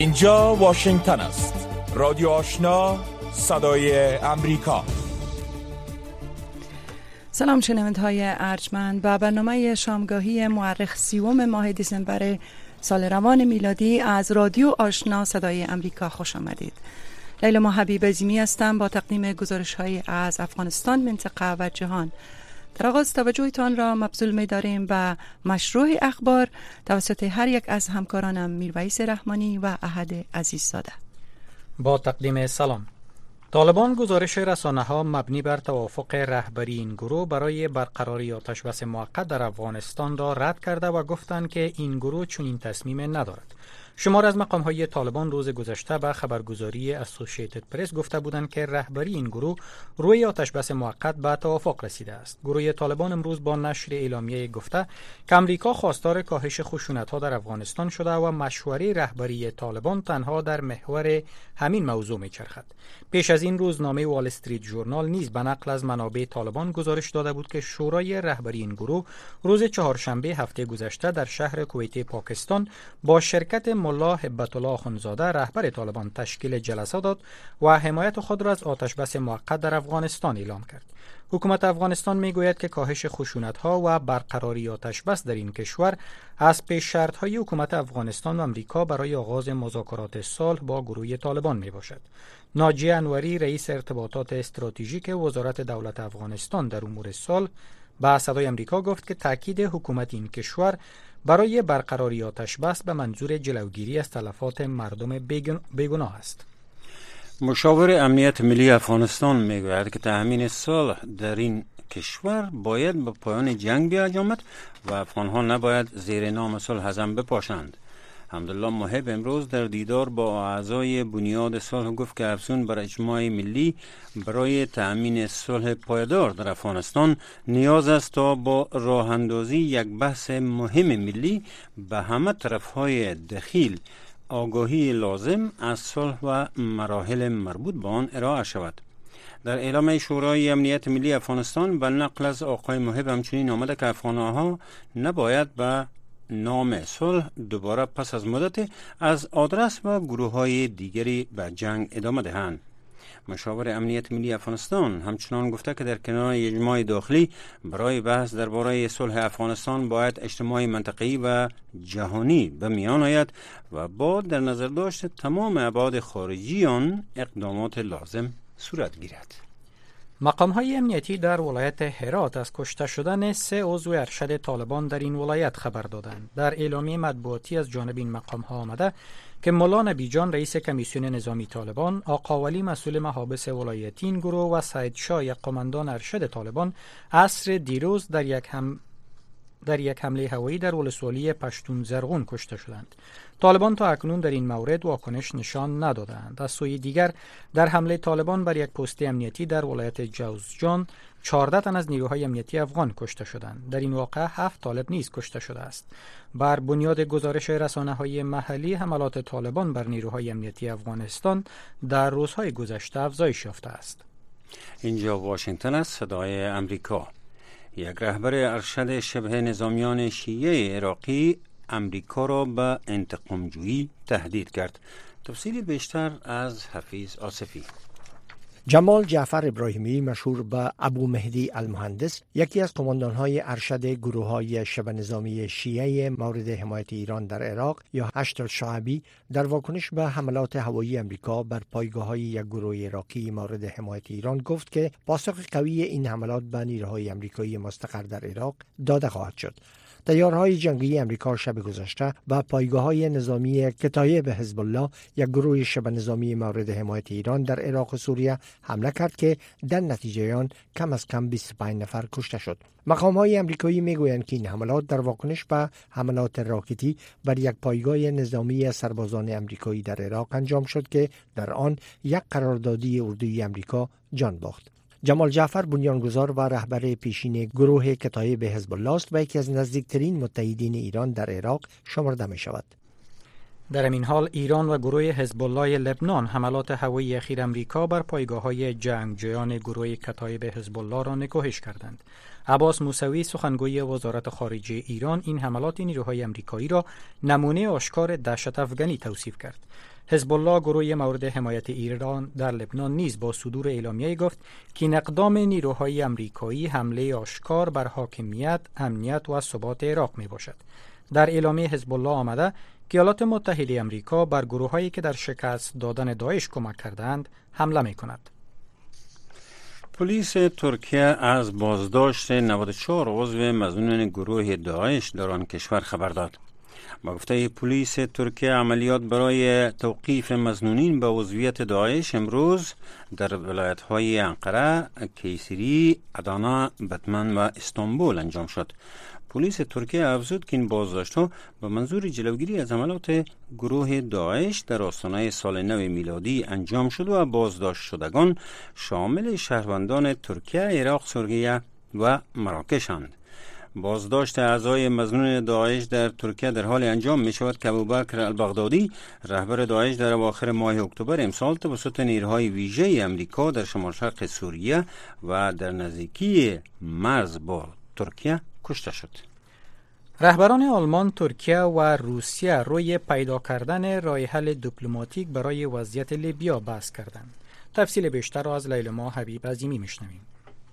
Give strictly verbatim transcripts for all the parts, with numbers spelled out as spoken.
اینجا واشنگتن است. رادیو آشنا، صدای امریکا. سلام شنونده‌های ارجمند، به برنامه شامگاهی مورخ سیوم ماه دسامبر سال روان میلادی از رادیو آشنا صدای امریکا خوش آمدید. لیلا ما حبیب زیمی هستم با تقدیم گزارش‌های از افغانستان، منطقه و جهان. در آغاز توجهتان را مبذول می داریم به مشروع اخبار توسط هر یک از همکارانم میرویس رحمانی و احد عزیززاده. با تقدیم سلام. طالبان گزارش رسانه‌ها مبنی بر توافق رهبری این گروه برای برقراری آتش‌بس موقت در افغانستان را رد کرده و گفتند که این گروه چنین تصمیم ندارد. شمار از مقام‌های طالبان روز گذشته به خبرگزاری اسوسییتد پرس گفته بودند که رهبری این گروه روی آتش‌بس موقت به توافق رسیده است. گروه طالبان امروز با نشر اعلامیه گفته که امریکا خواستار کاهش خشونت‌ها در افغانستان شده و مشوره رهبری طالبان تنها در محور همین موضوع می‌چرخد. پیش از این روزنامه وال استریت ژورنال نیز به نقل از منابع طالبان گزارش داده بود که شورای رهبری این گروه روز چهارشنبه هفته گذشته در شهر کویت پاکستان با شرکت ملا هبت الله آخوندزاده رهبر طالبان تشکیل جلسه داد و حمایت خود را از آتش‌بس موقت در افغانستان اعلام کرد. حکومت افغانستان میگوید که کاهش خشونت‌ها و برقراری آتش‌بس در این کشور از پیش شرط‌های حکومت افغانستان و امریکا برای آغاز مذاکرات صلح با گروه طالبان میباشد. ناجی انوری رئیس ارتباطات استراتژیک وزارت دولت افغانستان در امور صلح به صدای امریکا گفت که تاکید حکومت این کشور برای برقراری آتش‌بس به منظور جلوگیری از تلفات مردم بیگناه است. مشاور امنیت ملی افغانستان میگوید که تأمین صلح در این کشور باید به پایان جنگ بیانجامد و افغان‌ها نباید زیر نام صلح حزم بپاشند. حمدالله محب امروز در دیدار با اعضای بنیاد صلح گفت که افزون بر اجماع ملی برای تأمین صلح پایدار در افغانستان نیاز است تا با راه اندازی یک بحث مهم ملی به همه طرفهای دخیل آگاهی لازم از صلح و مراحل مربوط به آن ارائه شود. در اعلامیه شورای امنیت ملی افغانستان به نقل از آقای محب همچنین آمده که افغان‌ها نباید به نام صلح دوباره پس از مدت از آدرس و گروه‌های دیگری به جنگ ادامه دهند. مشاور امنیت ملی افغانستان همچنان گفته که در کنار اجماع داخلی برای بحث درباره صلح افغانستان باید اجتماع منطقه‌ای و جهانی به میان آید و با در نظر داشت تمام ابعاد خارجی آن اقدامات لازم صورت گیرد. مقام‌های امنیتی در ولایت هرات از کشته شدن سه عضو ارشد طالبان در این ولایت خبر دادند. در اعلامیه مطبوعاتی از جانب این مقام‌ها آمده که مولا نبی جان رئیس کمیسیون نظامی طالبان، آقا ولی مسئول محابس ولایتی این گروه و سعید شاه یک قماندان ارشد طالبان عصر دیروز در یک هم در یک حمله هوایی در ولسوالی پشتون زرغون کشته شدند. طالبان تا اکنون در این مورد واکنش نشان ندادند. از سوی دیگر در حمله طالبان بر یک پست امنیتی در ولایت جوزجان چهارده تن از نیروهای امنیتی افغان کشته شدند. در این واقعه هفت طالب نیز کشته شده است. بر بنیاد گزارش رسانه‌های محلی حملات طالبان بر نیروهای امنیتی افغانستان در روزهای گذشته افزایش یافته است. اینجا واشنگتن است، صدای امریکا. یک رهبر ارشد شبه نظامیان شیعه عراقی امریکا را به انتقام‌جویی تهدید کرد. تفصیل بیشتر از حفیظ آصفی. جمال جعفر ابراهیمی مشهور به ابو مهدی المهندس، یکی از قماندان‌های ارشد گروه‌های شبه نظامی شیعه مورد حمایت ایران در عراق یا هشت الشعبی، در واکنش به حملات هوایی امریکا بر پایگاه‌های یک گروه عراقی مورد حمایت ایران گفت که پاسخ قوی این حملات به نیروهای آمریکایی مستقر در عراق داده خواهد شد. تیارهای جنگی امریکا شب گذشته و پایگاه‌های نظامی کتایب حزب الله، یک گروه شبه نظامی مورد حمایت ایران در عراق و سوریه حمله کرد که در نتیجه آن کم از کم بیست و پنج نفر کشته شد. مقام‌های آمریکایی میگویند که این حملات در واکنش به حملات راکتی بر یک پایگاه نظامی سربازان آمریکایی در عراق انجام شد که در آن یک قراردادی اردوی آمریکا جان باخت. جمال جعفر بنیانگذار و رهبر پیشین گروه کتایب حزب الله است و یکی از نزدیکترین متحدین ایران در عراق شمرده می شود. در این حال ایران و گروه حزب الله لبنان حملات هوایی اخیر امریکا بر پایگاه‌های جنگجویان گروه کتایب حزب الله را نکوهش کردند. عباس موسوی سخنگوی وزارت خارجه ایران این حملات نیروهای امریکایی را نمونه آشکار دهشت افغانی توصیف کرد. حزب الله گروه مورد حمایت ایران در لبنان نیز با صدور اعلامیه گفت که این اقدام نیروهای امریکایی حمله آشکار بر حاکمیت، امنیت و ثبات عراق می باشد. در اعلامیه حزب الله آمده که ایالات متحده امریکا بر گروهایی که در شکست دادن داعش کمک کردند حمله می کند. پلیس ترکیه از بازداشت نود و چهار عضو مظنون گروه داعش در آن کشور خبر داد. با گفته پلیس ترکیه عملیات برای توقیف مظنونین به عضویت داعش امروز در ولایت‌های انقره، کیسری، ادانا، بتمن و استانبول انجام شد. پلیس ترکیه افزود که این بازداشت‌ها به منظور جلوگیری از حملات گروه داعش در آستانه سال نو میلادی انجام شد و بازداشت شدگان شامل شهروندان ترکیه، عراق، سوریه و مراکش‌اند. بازداشت اعضای مظنون داعش در ترکیه در حال انجام می شود که ابوبکر البغدادی رهبر داعش در اواخر ماه اکتبر امسال توسط نیروهای ویژه امریکا در شمال شرق سوریه و در نزدیکی مرز با ترکیه کشته شد. رهبران آلمان، ترکیه و روسیه روی پیدا کردن راه حل دیپلماتیک برای وضعیت لیبیا بحث کردند. تفصیل بیشتر را از لیلما حبیب عظیمی میشنویم.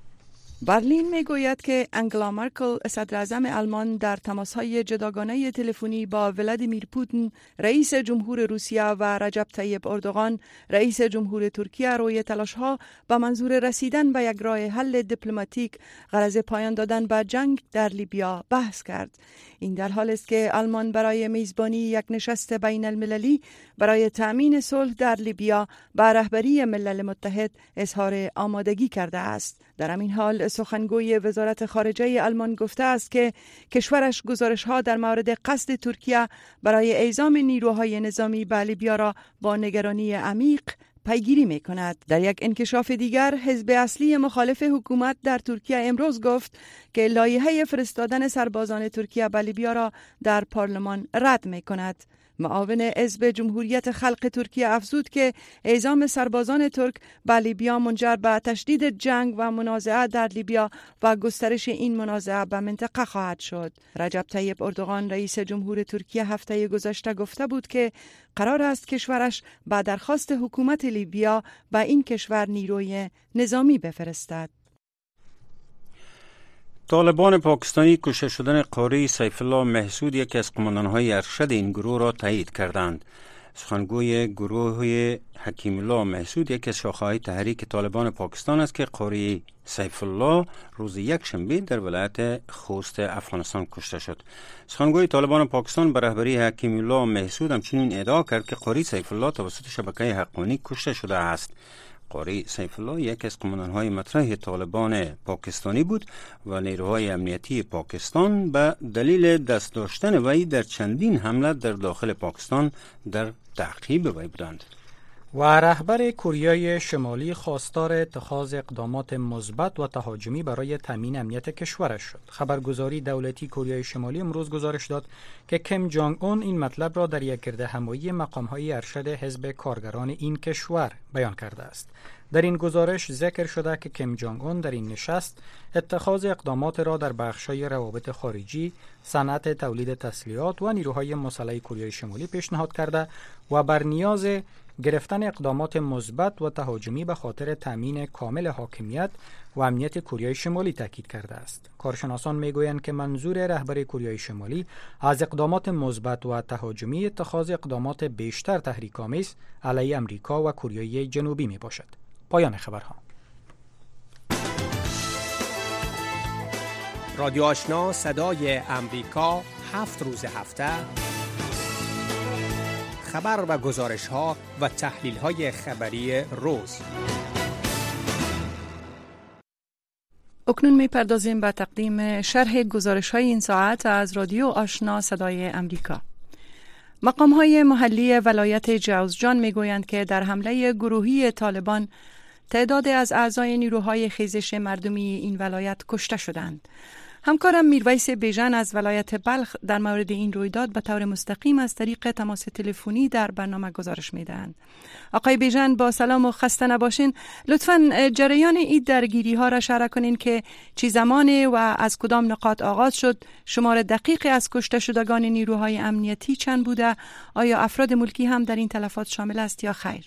برلین میگوید که انگلا مرکل صدر اعظم آلمان در تماس‌های جداگانه تلفنی با ولادیمیر پوتین رئیس جمهور روسیه و رجب طیب اردوغان رئیس جمهور ترکیه روی تلاش‌ها با منظور رسیدن به یک راه حل دیپلماتیک غرض پایان دادن به جنگ در لیبیا بحث کرد. این در حالی است که آلمان برای میزبانی یک نشست بین المللی برای تأمین صلح در لیبیا به رهبری ملل متحد اظهار آمادگی کرده است. در همین حال سخنگوی وزارت خارجه آلمان گفته است که کشورش گزارش‌ها در مورد قصد ترکیه برای اعزام نیروهای نظامی به لیبیا را با نگرانی عمیق پیگیری می کند. در یک انکشاف دیگر، حزب اصلی مخالف حکومت در ترکیه امروز گفت که لایحه فرستادن سربازان ترکیه به لیبیا را در پارلمان رد می کند. معاون حزب جمهوریت خلق ترکیه افزود که اعزام سربازان ترک به لیبیا منجر به تشدید جنگ و منازعه در لیبیا و گسترش این منازعه به منطقه خواهد شد. رجب طیب اردوغان رئیس جمهور ترکیه هفته گذشته گفته بود که قرار است کشورش با درخواست حکومت لیبیا به این کشور نیروی نظامی بفرستد. طالبان پاکستانی کشته شدن قاری سیف الله محسود یکی از قماندان‌های ارشد این گروه را تایید کردند. سخنگوی گروه حکیم الله محسود یکی از شاخه‌های تحریک طالبان پاکستان است که قاری سیف الله روز یک شنبه در ولایت خوست افغانستان کشته شد. سخنگوی طالبان پاکستان به رهبری حکیم الله محسود همچنین ادعا کرد که قاری سیف الله توسط شبکه حقانی کشته شده است. قاری سیف الله یک از قماندان‌های مطرح طالبان پاکستانی بود و نیروهای امنیتی پاکستان به دلیل دست داشتن وی در چندین حمله در داخل پاکستان در تعقیب وی بودند. و رهبر کره شمالی خواستار اتخاذ اقدامات مثبت و تهاجمی برای تامین امنیت کشورش شد. خبرگزاری دولتی کره شمالی امروز گزارش داد که کیم جانگ اون این مطلب را در یک گردهمایی مقام‌های ارشد حزب کارگران این کشور بیان کرده است. در این گزارش ذکر شده که کیم جانگ اون در این نشست اتخاذ اقدامات را در بخش‌های روابط خارجی، صنعت تولید تسلیحات و نیروهای مسلح کره شمالی پیشنهاد کرده و بر نیاز گرفتن اقدامات مثبت و تهاجمی به خاطر تامین کامل حاکمیت و امنیت کره شمالی تاکید کرده است. کارشناسان میگویند که منظور رهبر کره شمالی از اقدامات مثبت و تهاجمی اتخاذ اقدامات بیشتر تحریک‌آمیز علیه امریکا و کره جنوبی می باشد. پایان خبرها. رادیو آشنا صدای امریکا هفت روز هفته خبر و گزارش ها و تحلیل های خبری روز. اکنون می پردازیم به تقدیم شرح گزارش های این ساعت از رادیو آشنا صدای امریکا. مقام های محلی ولایت جوزجان می گویند که در حمله گروهی طالبان تعداد از اعضای نیروهای خیزش مردمی این ولایت کشته شدند. همکارم میرویس بیژن از ولایت بلخ در مورد این رویداد به طور مستقیم از طریق تماس تلفنی در برنامه گزارش میدهند. آقای بیژن با سلام و خسته نباشین. لطفاً جریان این درگیری ها را شرح کنین که چی زمانی و از کدام نقاط آغاز شد، شمار دقیقی از کشته شدگان نیروهای امنیتی چند بوده، آیا افراد ملکی هم در این تلفات شامل است یا خیر؟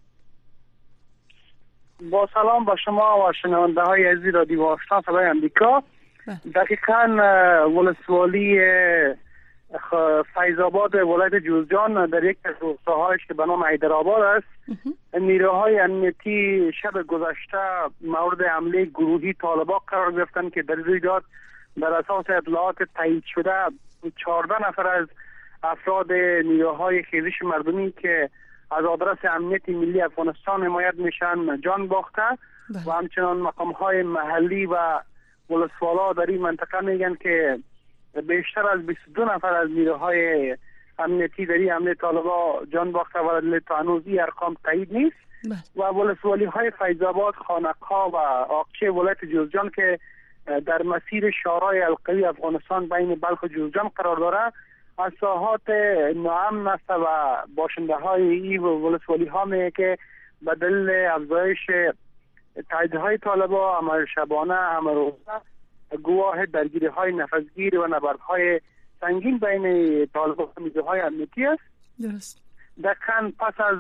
با سلام با شما و شنونده های عزیز رادیو آشنا صدای امریکا. دقیقاً ولسوالی فیض آباد ولایت جوزجان در یک از روستاهایش که به نام حیدرآباد است، نیروهای امنیتی شب گذشته مورد حمله گروهی طالبان قرار گرفتند که در رویداد بر اساس اطلاعات تایید شده چهارده نفر از افراد نیروهای خیزش مردمی که از آدرس امنیت ملی افغانستان حمایت میشن جان باخته و همچنان مقام‌های محلی و ولسوالا در این منطقه میگن که بیشتر از بیست و دو نفر از نیروهای امنیتی در این حمله طالبان جان باخته و تا هنوز این ارقام تایید نیست. و ولسوالی های فیض آباد، خانقها و آقچه ولایت جوزجان که در مسیر شارع القوی افغانستان بین بلخ و جوزجان قرار داره از ساحات ناامن است و باشنده های این ولسوالی ها میگه که به دلیل افزایش تاییدهای طالبان عمل شبانه عمل روزه گواه درگیری های نفسگیر و نبردهای سنگین بین طالبان و نیروهای امنیتی است. درست. دقیقاً پس از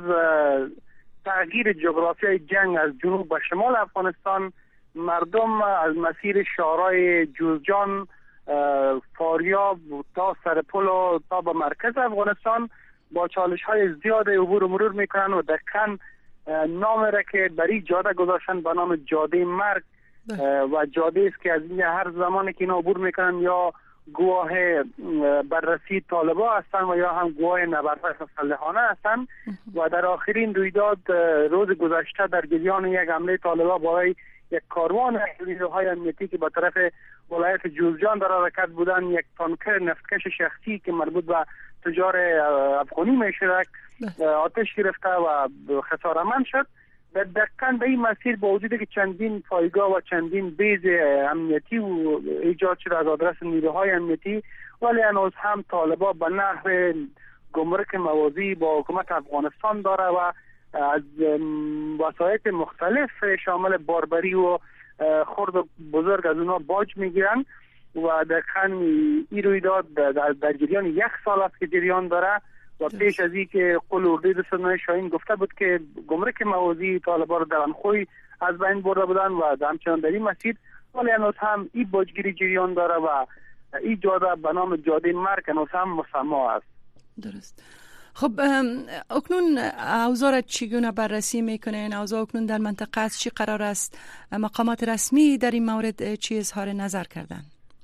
تغییر جغرافیای جنگ از جنوب به شمال افغانستان، مردم از مسیر شارع جوزجان، فاریاب تا سرپل و تا به مرکز افغانستان با چالش های زیاد عبور و مرور میکنن و دقیقاً نام را که بر این جاده گذاشتن به نام جاده مرگ و جاده است که از این هر زمانی که اینا عبور میکنن یا گواه بررسی طالبان هستن و یا هم گواه نبردهای مسلحانه هستن. و در آخرین رویداد روز گذشته در جریان یک حمله طالبان برای یک کاروان نیروهای امنیتی که به طرف ولایت جوزجان در حرکت بودن، یک تانکر نفتکش شخصی که مربوط به تجار افغانی میشد آتش گرفته و خسارتمند شد. در دقیقاً به این مسیر با وجودی که چندین پایگاه و چندین بیز امنیتی و ایجاد شده از آدرس نیروهای امنیتی، ولی هنوز هم طالبان به نحو گمرک موازی با حکومت افغانستان داره و از وسایط مختلف شامل باربری و خرد و بزرگ از اونا باج میگیرن و دقیقاً این رویداد در جریان یک سال است که جریان داره و پیش از این که قول اردوی دستان شاهین گفته بود که گمرک موازی طالبان رو در انخوی از بین برده بودن و همچنان در این مسیر، ولی هنوز هم این باجگیری جریان داره و این جاده به نام جاده مرگ هنوز هم مسما است. درست. خب اکنون اوضاع چگونه بررسی میکنین؟ اوضاع اکنون در منطقه از چی قرار است؟ مقامات رسمی در این مورد چی اظهار نظر کردن؟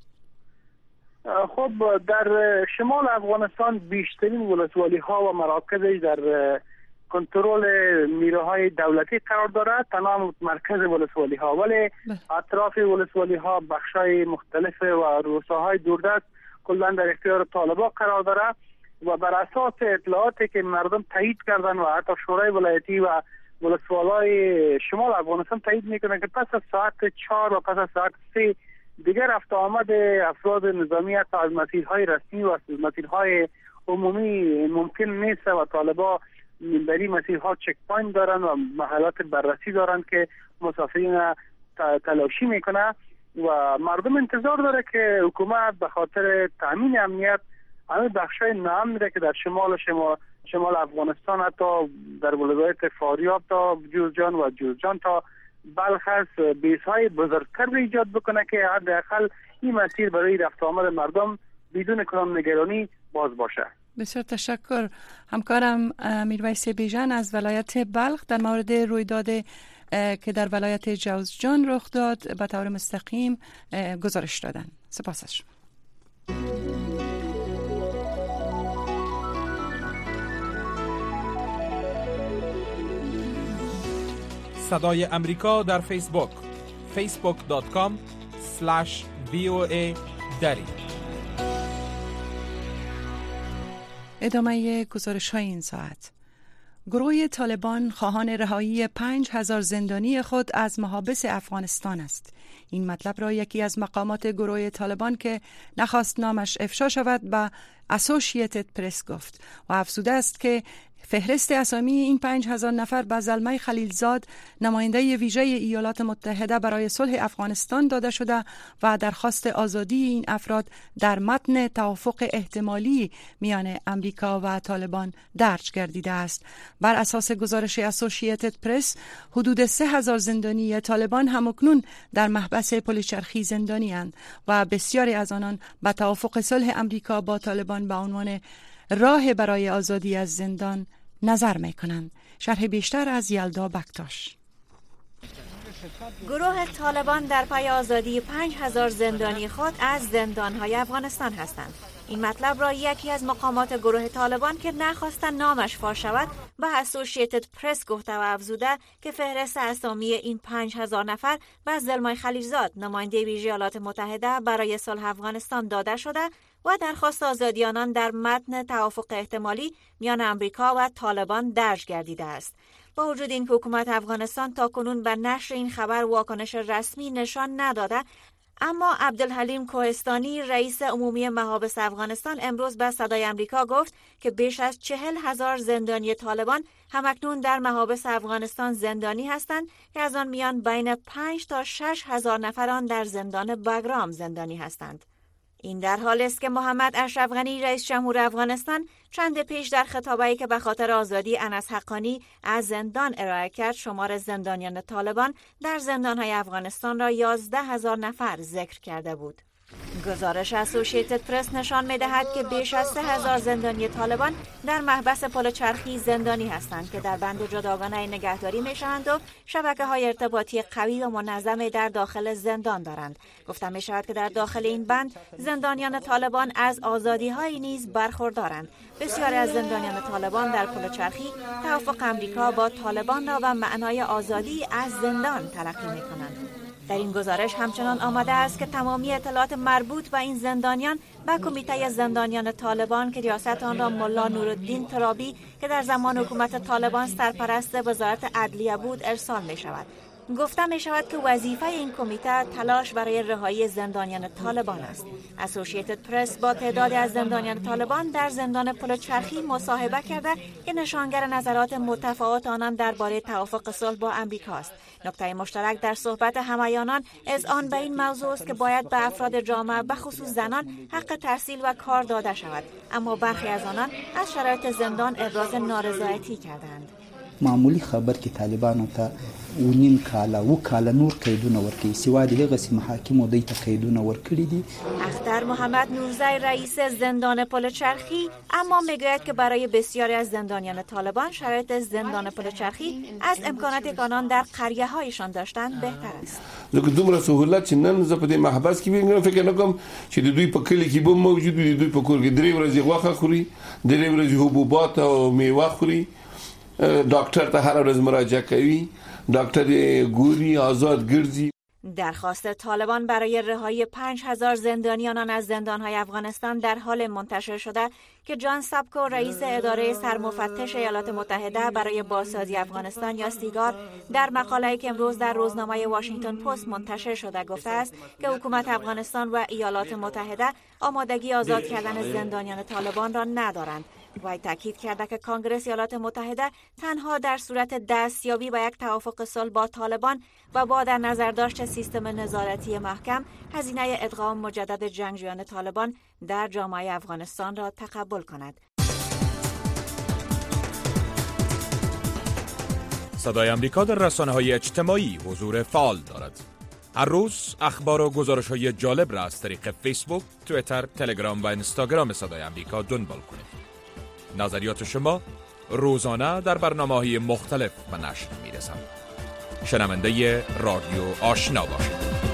خب در شمال افغانستان بیشترین ولسوالی ها و مراکزش در کنترل نیروهای دولتی قرار دارد، تمام مرکز ولسوالی ها، ولی اطراف ولسوالی ها بخشای مختلف و روستاهای دوردست کلا در اختیار طالبان قرار دارد و بر اساس اطلاعاتی که مردم تایید کردن و حتی شورای ولایتی و ولسوالای شمال افغانستان تایید میکنن که پس از ساعت چهار و پس از ساعت سه دیگر رفت آمد افراد نظامی از مسیرهای رسمی و از مسیرهای عمومی ممکن نیست و طالبان در این مسیرها چک پوینت دارن و محلات بررسی دارن که مسافرین تلاشی میکنه و مردم انتظار داره که حکومت به خاطر تامین امنیت همه بخشای نام که در شمال شمال شمال افغانستان حتی در ولایت فاریاب تا جوزجان و جوزجان تا بلخ است بیس‌های بزرگتر رو ایجاد بکنه که حداقل این مسیر برای رفت آمد مردم بدون کدام نگرانی باز باشه. بسیار تشکر. همکارم میرویس بیژن از ولایت بلخ در مورد رویداد که در ولایت جوزجان رخ داد به طور مستقیم گزارش دادن. سپاس از شما. صدای امریکا در فیسبوک فیسبوک دات کام اسلش وی او ای دری. ادامه گزارش های این ساعت. گروه طالبان خواهان رهایی پنج هزار زندانی خود از محابس افغانستان است. این مطلب را یکی از مقامات گروه طالبان که نخواست نامش افشا شود به اسوشییتد پرس گفت و افزوده است که فهرست اسامی این پنج هزار نفر به زلمه خلیلزاد نماینده ویژه ایالات متحده برای صلح افغانستان داده شده و درخواست آزادی این افراد در متن توافق احتمالی میان امریکا و طالبان درج گردیده است. بر اساس گزارش اسوشییتد پرس حدود سه هزار زندانی طالبان همکنون در محبس پلچرخی زندانی اند و بسیاری از آنان به توافق صلح امریکا با طالبان به عنوان راه برای آزادی از زندان نظر میکنند. شرح بیشتر از یلدا بکتاش. گروه طالبان در پی آزادی پنج هزار زندانی خود از زندانهای افغانستان هستند. این مطلب را یکی از مقامات گروه طالبان که نخواستن نامش فاش شود به اسوشییتد پرس گفته و افزوده که فهرست اسامی این پنج هزار نفر به زلمه خلیلزاد نماینده ویژه ایالات متحده برای صلح افغانستان داده شده و درخواست آزادی آنان در متن توافق احتمالی میان امریکا و طالبان درج گردیده است. با وجود اینکه حکومت افغانستان تاکنون به نشر این خبر واکنش رسمی نشان نداده، اما عبدالحلیم کوهستانی رئیس عمومی محابس افغانستان امروز به صدای امریکا گفت که بیش از چهل هزار زندانی طالبان همکنون در محابس افغانستان زندانی هستند که از آن میان بین پنج تا شش هزار نفران در زندان بگرام زندانی هستند. این در حالی است که محمد اشرف غنی رئیس جمهور افغانستان چند پیش در خطابه‌ای که به خاطر آزادی انس حقانی از زندان ارائه کرد شمار زندانیان طالبان در زندان‌های افغانستان را یازده هزار نفر ذکر کرده بود. گزارش اسوشییتد پرس نشان می‌دهد که بیش از سه هزار زندانی طالبان در محبس پلچرخی زندانی هستند که در بند جداگانه نگهداری می‌شوند و شبکه‌های ارتباطی قوی و منظم در داخل زندان دارند. گفته می‌شود که در داخل این بند زندانیان طالبان از آزادی‌های نیز برخوردارند. بسیاری از زندانیان طالبان در پلچرخی توافق امریکا با طالبان را به معنای آزادی از زندان تلقی می‌کنند. در این گزارش همچنان آمده است که تمامی اطلاعات مربوط به این زندانیان به کمیته زندانیان طالبان که ریاست آن را ملا نورالدین ترابی که در زمان حکومت طالبان سرپرست وزارت عدلیه بود ارسال می شود. گفته می شود که وظیفه این کمیته تلاش برای رهایی زندانیان طالبان است. اسوشییتد پرس با تعدادی از زندانیان طالبان در زندان پلچرخی مصاحبه کرده که نشانگر نظرات متفاوت آنان درباره توافق صلح با امریکا است. نکته مشترک در صحبت همایانان اذعان به این موضوع است که باید به افراد جامعه به خصوص زنان حق تحصیل و کار داده شود، اما برخی از آنان از شرایط زندان ابراز نارضایتی کردند. معمولی خبر کې طالبانو ته ونیم کاله و کاله نور قیدونه ورکړي سوا د هغه محاکمو دوی ته قیدونه ورکړي دي. اختر محمد نورزی رئیس زندان پلچرخی اما میگوید که برای بسیاری از زندانیان طالبان شرایط زندان پلچرخی از امکاناتی که آنان در قریه هایشان داشتند بهتر است. زه دومره سهولت چې نن زه په دې محبس کې وینم فکر نه کوم چې د دوی په کلی کې به موجود وي، د دوی په کور کې درې ورځې غوښه خوري، درې ورځې حبوبات او میوه خوري، دکتر ته هر ورځ مراجعه کوي، دکتر گوری آزاد گردی. درخواست طالبان برای رهایی پنج هزار زندانیان از زندانهای افغانستان در حال منتشر شده که جان سابکو رئیس اداره سرمفتش ایالات متحده برای بازسازی افغانستان یا سیگار در مقاله‌ای که امروز در روزنامه واشنگتن پست منتشر شده گفته است که حکومت افغانستان و ایالات متحده آمادگی آزاد کردن زندانیان طالبان را ندارند. وی تاکید کرده که کنگره ایالات متحده تنها در صورت دستیابی به یک توافق صلح با طالبان و با در نظر داشت سیستم نظارتی محکم هزینه ادغام مجدد جنگجویان طالبان در جامعه افغانستان را تقبل کند. صدای امریکا در رسانه‌های اجتماعی حضور فعال دارد. هر روز اخبار و گزارش‌های جالب را از طریق فیسبوک، توییتر، تلگرام و اینستاگرام صدای امریکا دنبال کنید. نظریات شما روزانه در برنامه‌های مختلف به نشر می‌رسند. شنونده رادیو آشنا باشید.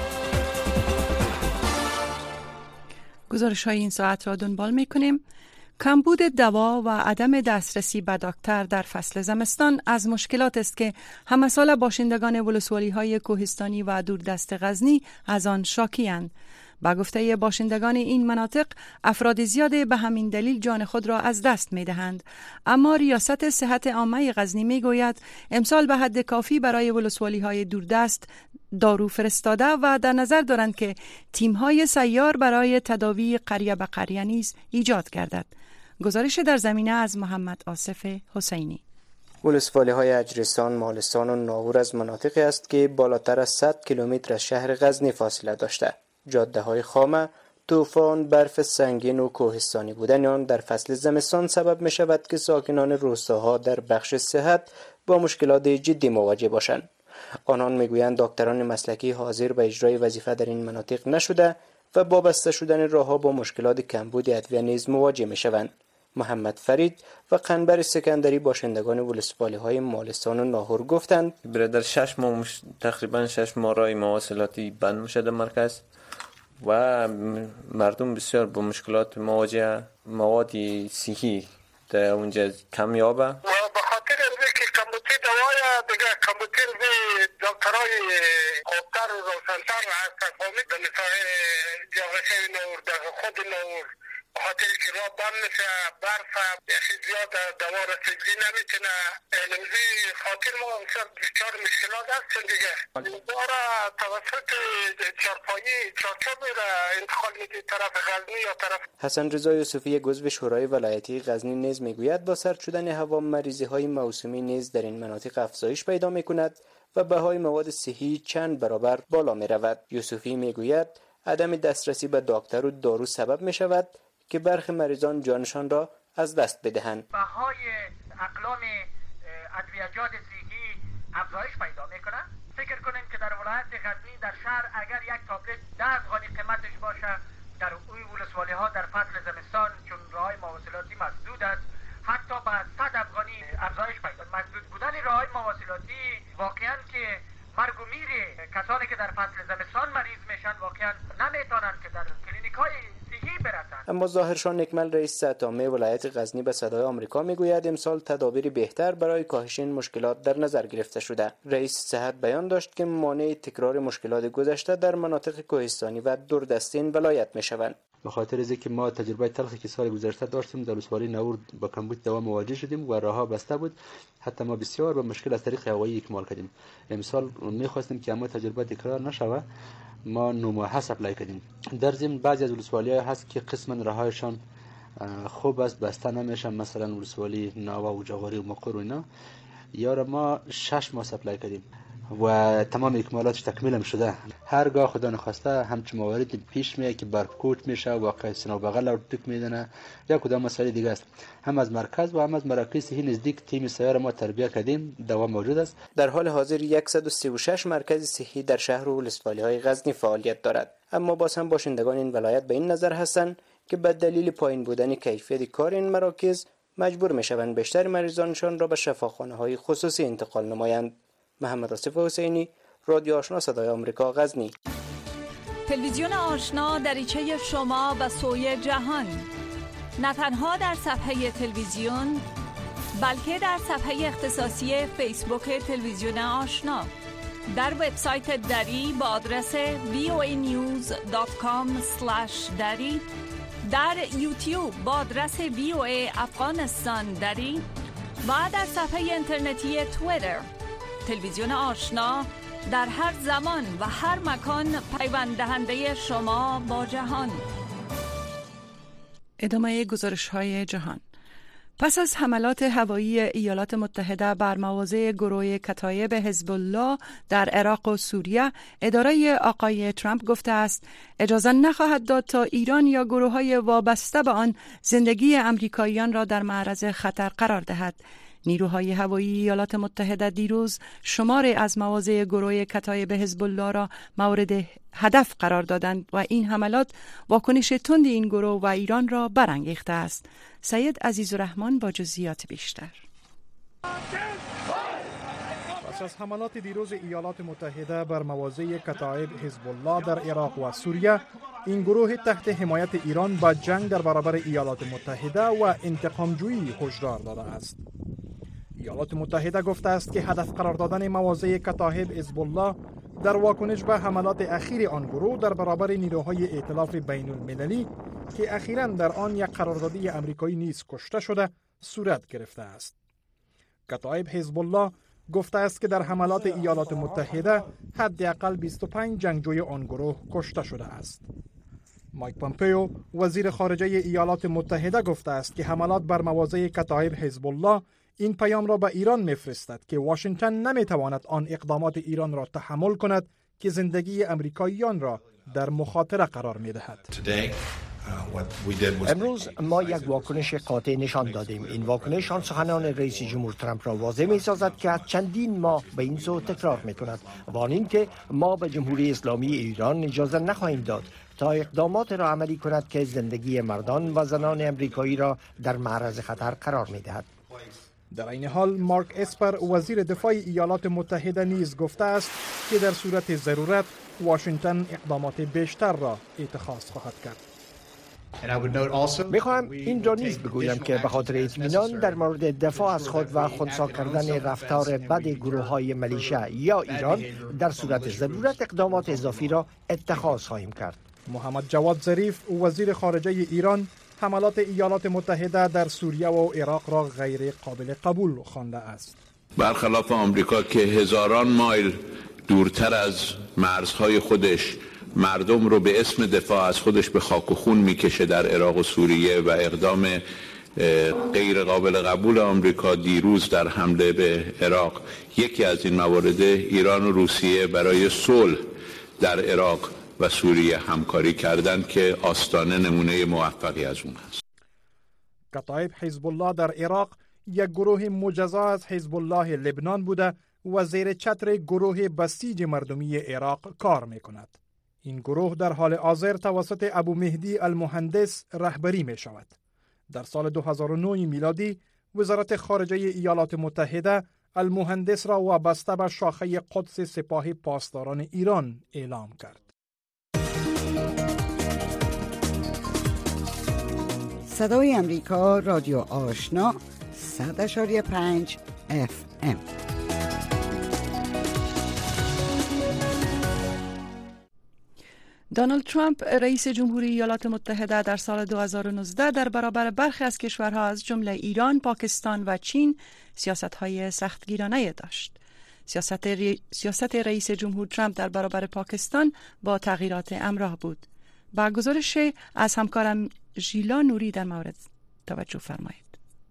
گزارش‌های این ساعت را دنبال می‌کنیم. کمبود دوا و عدم دسترسی به دکتر در فصل زمستان از مشکلات است که همه سال باشندگان ولسوالی‌های کوهستانی و دوردست غزنی از آن شاکی‌اند. با گفته باشندگان این مناطق، افراد زیادی به همین دلیل جان خود را از دست می دهند. اما ریاست صحت عامه غزنی می گوید امسال به حد کافی برای ولسوالی های دوردست دارو فرستاده و در نظر دارند که تیم های سیار برای تداوی قریه به قریه نیز ایجاد گردد. گزارش در زمینه از محمد آصف حسینی. ولسوالی های اجرستان، مالستان و ناور از مناطقی است که بالاتر از صد کیلومتر از شهر غزنی فاصله داشته. جاده های خامه، طوفان، برف سنگین و کوهستانی بودن آن در فصل زمستان سبب می شود که ساکنان روستاها در بخش صحت با مشکلات جدی مواجه باشند. آنان میگویند دکتران مسلکی حاضر به اجرای وظیفه در این مناطق نشده و با بسته شدن راهها با مشکلات کمبود ادویه نیز مواجه می شوند. محمد فرید و قنبر سکندری باشندگان ولسوالی های مالستان و ناهور گفتند برادر شش ماه مش... تقریبا شش ماه راه مواصلاتی بند میشه در مرکز و مردم بسیار با مشکلات مواجه. مواد صحی در اونجا کمیابه به خاطر اینکه کمبودی دوای دیگه کمبودی دکترای خوبتر و روشنتر هستن فهمید به مثال جاغشه نور در خود نور خاطر که را بند میشه برف یکی زیاد دوا رسیدگی نمیتونه نمزی خاطر ما امسر بیچار مشکلات هستن دیگه بارا توسط چارپایی چارچوب را انتقال میدی طرف غزنی یا طرف. حسن رضا یوسفی عضو شورای ولایتی غزنی نیز میگوید با سرد شدن هوا مریضی های موسمی نیز در این مناطق افزایش پیدا میکند و بهای مواد صحی چند برابر بالا میرود. یوسفی میگوید عدم دسترسی به دکتر و دارو سبب میشود که برخی مریضان جانشان را از دست بدهند. بهای اقلام ادویه‌جات صحی افزایش پیدا میکنه. فکر کنیم که در ولایت غزنی در شهر اگر یک تابلت ده افغانی قیمتش باشه، در اوی ولسوالی ها در فصل زمستان چون راههای مواصلاتی مسدود است حتی به صد افغانی افزایش پیدا. مسدود بودن راههای مواصلاتی واقعا که مرگ و میر کسانی که در فصل زمستان مریض میشن واقعا نمیتونن که در کلینیک های صحی برسن. اما ظاهرشان نکمل رئیس صحت عامه ولایت غزنی به صدای آمریکا میگوید امسال تدابیر بهتر برای کاهش این مشکلات در نظر گرفته شده. رئیس صحت بیان داشت که مانع تکرار مشکلات گذشته در مناطق کوهستانی و دوردستین ولایت میشوند. به خاطر از اینکه ما تجربه تلخی که سال گذشته داشتیم در ولسوالی ناور با کمبود دوا مواجه شدیم و راهها بسته بود، حتی ما بسیار با مشکل از طریق هوایی اکمال کردیم. امسال می‌خواستیم که اما تجربه تکرار نشود، ما نو ماه سپلای کردیم. در ضمن بعضی از ولسوالی‌ها هست که قسما راههایشان خوب است بسته نمیشن، مثلا ولسوالی ناوا و جواری و مقر و اینا، یا ما شش ماه سپلای کردیم و تمام اکمالاتش تکمیل شده. هرگاه خدا نخواسته همچون مواردی پیش میاد که برف کوت میشه، واقع سنو بغل رو تک میدنه یا کدام مسائل دیگه است. هم از مرکز و هم از مراکز صحی نزدیک تیم سیار ما تربیت کردیم، دوا موجود است. در حال حاضر صد و سی و شش مرکز صحی در شهر و ولسوالی های غزنی فعالیت دارد. اما باز هم باشندگان این ولایت به این نظر هستند که به دلیل پایین بودن کیفیت کار این مراکز مجبور میشوند بیشتر مریضانشان را به شفاخانه های خصوصی انتقال نمایند. محمد آصف حسینی، رادیو آشنا صدای آمریکا، غزنی. تلویزیون آشنا دریچه شما به سوی جهان، نه تنها در صفحه تلویزیون بلکه در صفحه اختصاصی فیسبوک تلویزیون آشنا، در وبسایت دری با آدرس وی او ای نیوز دات کام اسلش دری، در یوتیوب با آدرس وی او ای افغانستان دری و در صفحه اینترنتی توییتر. تلویزیون آشنا در هر زمان و هر مکان پیوند دهنده شما با جهان. ادامه گزارش های جهان. پس از حملات هوایی ایالات متحده بر مواضع گروه کتایب حزب الله در عراق و سوریه، اداره آقای ترامپ گفته است اجازه نخواهد داد تا ایران یا گروه های وابسته به آن زندگی امریکاییان را در معرض خطر قرار دهد. نیروهای هوایی ایالات متحده دیروز شماری از مواضع گروه کتایب حزب الله را مورد هدف قرار دادند و این حملات واکنش تند این گروه و ایران را برانگیخته است. سید عزیزالرحمن با جزئیات بیشتر. پس از حملات دیروز ایالات متحده بر مواضع کتایب حزب الله در عراق و سوریه، این گروه تحت حمایت ایران با جنگ در برابر ایالات متحده و انتقامجویی هشدار داده است. ایالات متحده گفته است که هدف قرار دادن مواضع کتایب حزب الله در واکنش به حملات اخیر آن گروه در برابر نیروهای ائتلاف بین المللی که اخیراً در آن یک قراردادی امریکایی نیز کشته شده صورت گرفته است. کتایب حزب الله گفته است که در حملات ایالات متحده حداقل بیست و پنج جنگجوی آن گروه کشته شده است. مایک پامپئو وزیر خارجه ایالات متحده گفته است که حملات بر مواضع کتایب حزب الله این پیام را به ایران می‌فرستد که واشنگتن نمی‌تواند آن اقدامات ایران را تحمل کند که زندگی امریکاییان را در مخاطره قرار می‌دهد. امروز ما یک واکنش قاطع نشان دادیم. این واکنش آن سخنان رئیس جمهور ترامپ را واضح می‌سازد که از چندین ماه به این سو تکرار می‌کند و آن این که ما به جمهوری اسلامی ایران اجازه نخواهیم داد تا اقدامات را عملی کند که زندگی مردان و زنان امریکایی را در معرض خطر قرار می‌دهد. در این حال مارک اسپر وزیر دفاع ایالات متحده نیز گفته است که در صورت ضرورت واشنگتن اقدامات بیشتر را اتخاذ خواهد کرد. میخواهم این را نیز بگویم که به خاطر اطمینان در مورد دفاع از خود و خنثی کردن رفتار بد گروه‌های ملیشه یا ایران در صورت ضرورت اقدامات اضافی را اتخاذ خواهیم کرد. محمد جواد ظریف وزیر خارجه ایران حملات ایالات متحده در سوریه و عراق را غیر قابل قبول خوانده است. برخلاف آمریکا که هزاران مایل دورتر از مرزهای خودش مردم رو به اسم دفاع از خودش به خاک و خون میکشه در عراق و سوریه و اقدام غیر قابل قبول آمریکا دیروز در حمله به عراق یکی از این موارد ایران و روسیه برای صلح در عراق و سوریه همکاری کردن که آستانه نمونه موفقی از اون است. کتایب حزب الله در عراق یک گروه مجزا از حزب الله لبنان بوده و زیر چتر گروه بسیج مردمی عراق کار میکند. این گروه در حال حاضر توسط ابو مهدی المهندس رهبری می شود. در سال دو هزار و نه میلادی وزارت خارجه ایالات متحده المهندس را وابسته به شاخه قدس سپاه پاسداران ایران اعلام کرد. صدای امریکا رادیو آشنا صد اشاری پنج اف ام. دونالد ترامپ رئیس جمهوری ایالات متحده در سال دو هزار و نوزده در برابر برخی از کشورها از جمله ایران، پاکستان و چین سیاست‌های سختگیرانه داشت. سیاست, ری... سیاست رئیس جمهور ترامپ در برابر پاکستان با تغییرات همراه بود. با گزارش از همکارم ژیلا نوری در مورد توجه فرمایید.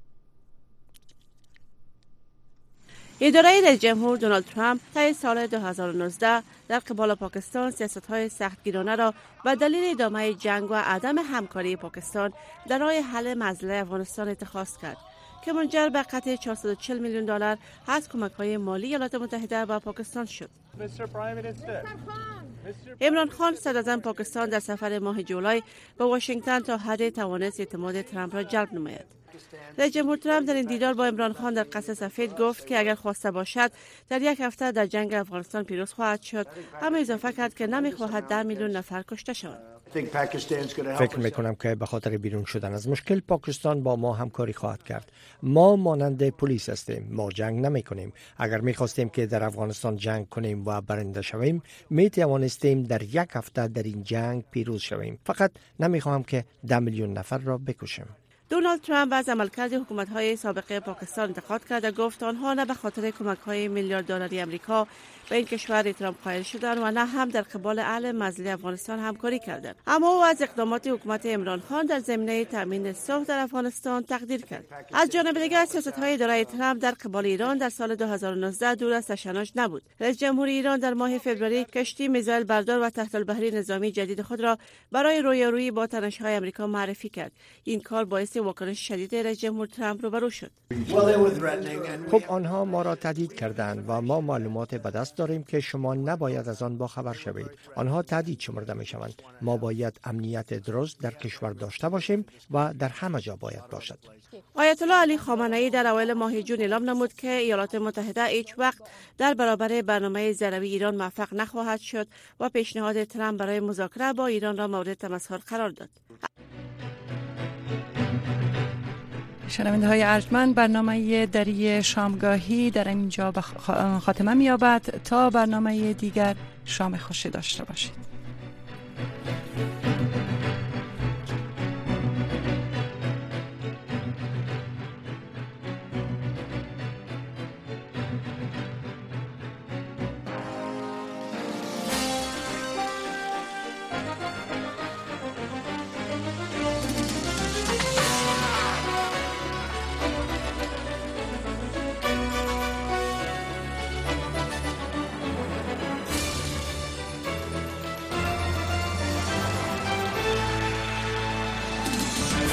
اداره رئیس جمهور دونالد ترامپ طی سال دو هزار و نوزده در قبال پاکستان سیاست‌های سختگیرانه را به دلیل ادامه جنگ و عدم همکاری پاکستان در راه حل مسئله افغانستان اتخاذ کرد که منجر به قطع چهارصد و چهل میلیون دلار از کمک‌های مالی ایالات متحده به پاکستان شد. عمران خان صدراعظم پاکستان در سفر ماه جولای به واشنگتن تا حد توانست اعتماد ترامپ را جلب نماید. رئیس جمهور ترامپ در این دیدار با عمران خان در قصر سفید گفت که اگر خواسته باشد در یک هفته در جنگ افغانستان پیروز خواهد شد، اما اضافه کرد که نمی‌خواهد ده میلیون نفر کشته شوند. فکر میکنم که به خاطر بیرون شدن از مشکل پاکستان با ما همکاری خواهد کرد. ما مانند پلیس هستیم، ما جنگ نمی کنیم. اگر میخواستیم که در افغانستان جنگ کنیم و برنده شویم، می توانستیم در یک هفته در این جنگ پیروز شویم. فقط نمیخواهم که ده میلیون نفر را بکشیم. دونالد ترامپ از عملکرد حکومت‌های سابقه پاکستان انتقاد کرد و گفت آنها نه به خاطر کمک‌های میلیارد دلاری آمریکا به این کشور احترام قائل شدند و نه هم در قبال حل مسئله افغانستان همکاری کردند. اما او از اقدامات حکومت عمران خان در زمینه تامین صلح در افغانستان تقدیر کرد. از جانب دیگر سیاست‌های اداره ترامپ در قبال ایران در سال دو هزار و نوزده دور از تشنج نبود. رئیس جمهور ایران در ماه فوریه کشتی میزایل بردار و تحت البحری نظامی جدید خود را برای رویارویی با تنش‌های آمریکا معرفی کرد. این کار باعث واکنش شدید رئیس جمهور ترامپ روبرو شد. خب آنها ما را تهدید کردند و ما معلومات به دست داریم که شما نباید از آن باخبر شوید. آنها تهدید شمرده می شوند. ما باید امنیت درست در کشور داشته باشیم و در همه جا باید باشد. آیت الله علی خامنه‌ای در اوایل ماه جون اعلام نمود که ایالات متحده هیچ وقت در برابر برنامه ضروری ایران موفق نخواهد شد و پیشنهاد ترامپ برای مذاکره با ایران را مورد تمسخر قرار داد. شنونده های ارجمند، برنامه دری شامگاهی در اینجا خاتمه می‌یابد. تا برنامه دیگر شام خوشی داشته باشید.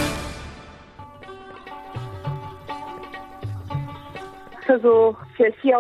ښځو سیاسي